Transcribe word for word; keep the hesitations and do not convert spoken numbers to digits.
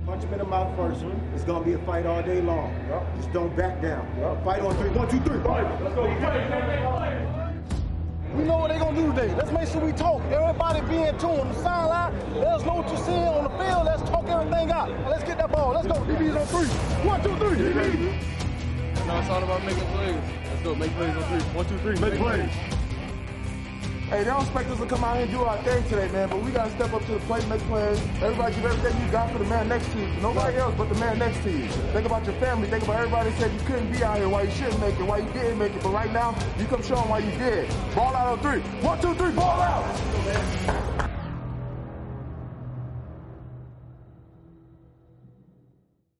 Punch him in the mouth first. Mm-hmm. It's gonna be a fight all day long. Yep. Just don't back down. Yep. Fight on three. One, two, three. Fight. Let's go. We know what they're gonna do today. Let's make sure we talk. Everybody be in tune. The sideline, let us know what you're seeing on the field. Let's talk everything out. Let's get that ball. Let's go. D B's on three. One, two, three. D B. No, it's all about making plays. Let's go. Make plays on three. One, two, three. Make, make plays. plays. Hey, they don't expect us to come out here and do our thing today, man, but we got to step up to the plate, make plays. Everybody give everything you got for the man next to you. Nobody else but the man next to you. Think about your family. Think about everybody that said you couldn't be out here, why you shouldn't make it, why you didn't make it. But right now, you come show them why you did. Ball out on three. One, two, three, ball out.